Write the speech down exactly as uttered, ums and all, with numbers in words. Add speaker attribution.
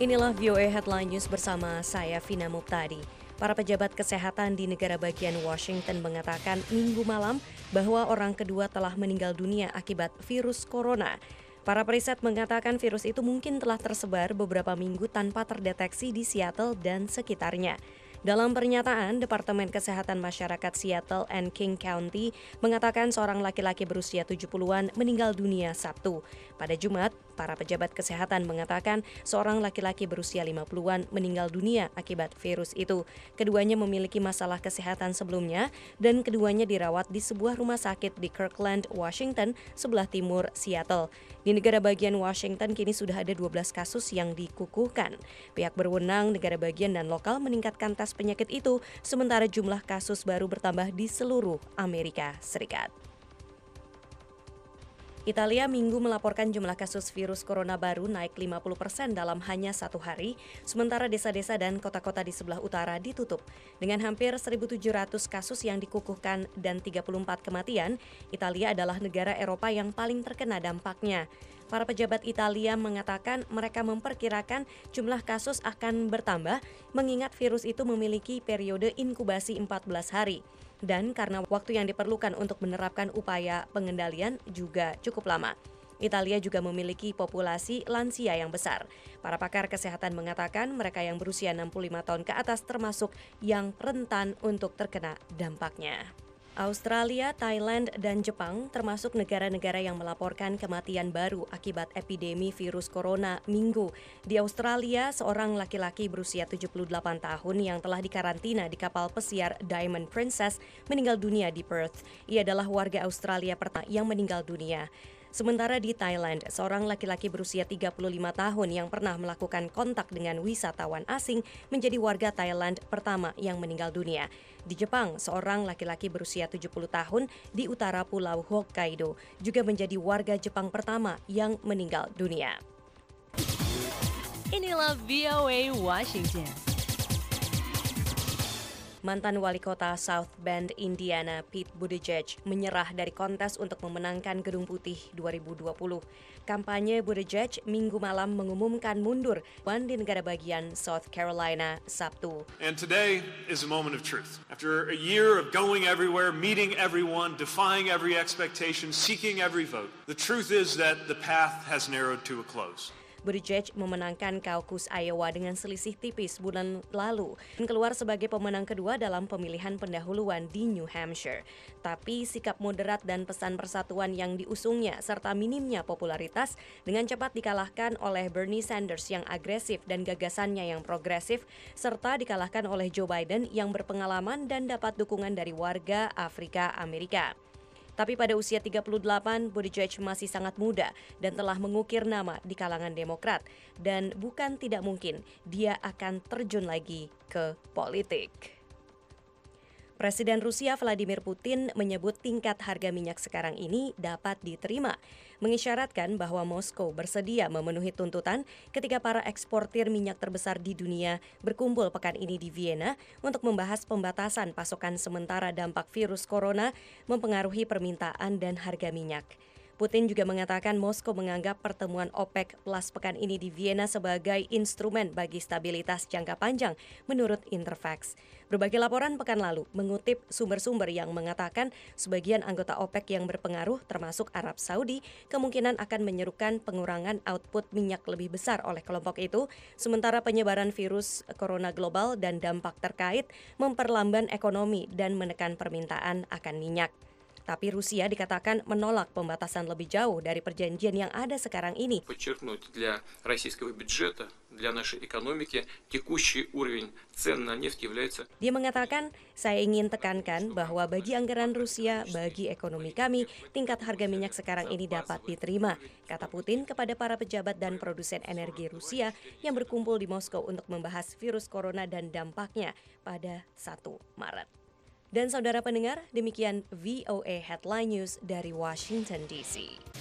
Speaker 1: Inilah V O A Headline News bersama saya Vina Muptadi. Para pejabat kesehatan di negara bagian Washington mengatakan minggu malam bahwa orang kedua telah meninggal dunia akibat virus corona. Para periset mengatakan virus itu mungkin telah tersebar beberapa minggu tanpa terdeteksi di Seattle dan sekitarnya. Dalam pernyataan, Departemen Kesehatan Masyarakat Seattle and King County mengatakan seorang laki-laki berusia tujuh puluhan meninggal dunia Sabtu. Pada Jumat, para pejabat kesehatan mengatakan seorang laki-laki berusia lima puluhan meninggal dunia akibat virus itu. Keduanya memiliki masalah kesehatan sebelumnya dan keduanya dirawat di sebuah rumah sakit di Kirkland, Washington, sebelah timur Seattle. Di negara bagian Washington kini sudah ada dua belas kasus yang dikukuhkan. Pihak berwenang negara bagian dan lokal meningkatkan tes penyakit itu, sementara jumlah kasus baru bertambah di seluruh Amerika Serikat. Italia minggu melaporkan jumlah kasus virus corona baru naik lima puluh persen dalam hanya satu hari, sementara desa-desa dan kota-kota di sebelah utara ditutup. Dengan hampir seribu tujuh ratus kasus yang dikukuhkan dan tiga puluh empat kematian, Italia adalah negara Eropa yang paling terkena dampaknya. Para pejabat Italia mengatakan mereka memperkirakan jumlah kasus akan bertambah mengingat virus itu memiliki periode inkubasi empat belas hari. Dan karena waktu yang diperlukan untuk menerapkan upaya pengendalian juga cukup lama. Italia juga memiliki populasi lansia yang besar. Para pakar kesehatan mengatakan mereka yang berusia enam puluh lima tahun ke atas termasuk yang rentan untuk terkena dampaknya. Australia, Thailand, dan Jepang termasuk negara-negara yang melaporkan kematian baru akibat epidemi virus corona minggu. Di Australia, seorang laki-laki berusia tujuh puluh delapan tahun yang telah dikarantina di kapal pesiar Diamond Princess meninggal dunia di Perth. Ia adalah warga Australia pertama yang meninggal dunia. Sementara di Thailand, seorang laki-laki berusia tiga puluh lima tahun yang pernah melakukan kontak dengan wisatawan asing menjadi warga Thailand pertama yang meninggal dunia. Di Jepang, seorang laki-laki berusia tujuh puluh tahun di utara pulau Hokkaido juga menjadi warga Jepang pertama yang meninggal dunia.
Speaker 2: Inilah V O A Washington.
Speaker 1: Mantan wali kota South Bend, Indiana, Pete Buttigieg menyerah dari kontes untuk memenangkan Gedung Putih dua ribu dua puluh. Kampanye Buttigieg minggu malam mengumumkan mundur di negara bagian South Carolina Sabtu.
Speaker 3: And today is a moment of truth. After a year of going everywhere, meeting everyone, defying every expectation, seeking every vote, the truth is that the path has narrowed to a close.
Speaker 1: Buttigieg memenangkan kaukus Iowa dengan selisih tipis bulan lalu dan keluar sebagai pemenang kedua dalam pemilihan pendahuluan di New Hampshire. Tapi sikap moderat dan pesan persatuan yang diusungnya serta minimnya popularitas dengan cepat dikalahkan oleh Bernie Sanders yang agresif dan gagasannya yang progresif, serta dikalahkan oleh Joe Biden yang berpengalaman dan dapat dukungan dari warga Afrika Amerika. Tapi pada usia tiga puluh delapan, Buttigieg masih sangat muda dan telah mengukir nama di kalangan Demokrat. Dan bukan tidak mungkin dia akan terjun lagi ke politik. Presiden Rusia Vladimir Putin menyebut tingkat harga minyak sekarang ini dapat diterima, mengisyaratkan bahwa Moskow bersedia memenuhi tuntutan ketika para eksportir minyak terbesar di dunia berkumpul pekan ini di Vienna untuk membahas pembatasan pasokan sementara dampak virus corona mempengaruhi permintaan dan harga minyak. Putin juga mengatakan Moskow menganggap pertemuan OPEC Plus pekan ini di Vienna sebagai instrumen bagi stabilitas jangka panjang, menurut Interfax. Berbagai laporan pekan lalu mengutip sumber-sumber yang mengatakan sebagian anggota OPEC yang berpengaruh, termasuk Arab Saudi, kemungkinan akan menyerukan pengurangan output minyak lebih besar oleh kelompok itu, sementara penyebaran virus corona global dan dampak terkait memperlambat ekonomi dan menekan permintaan akan minyak. Tapi Rusia dikatakan menolak pembatasan lebih jauh dari perjanjian yang ada sekarang ini.
Speaker 4: Подчеркнуть для российского бюджета, для нашей экономики текущий уровень цен на нефть является.
Speaker 1: Dia mengatakan, saya ingin tekankan bahwa bagi anggaran Rusia, bagi ekonomi kami, tingkat harga minyak sekarang ini dapat diterima, kata Putin kepada para pejabat dan produsen energi Rusia yang berkumpul di Moskow untuk membahas virus corona dan dampaknya pada satu Maret. Dan saudara pendengar, demikian V O A Headline News dari Washington D C.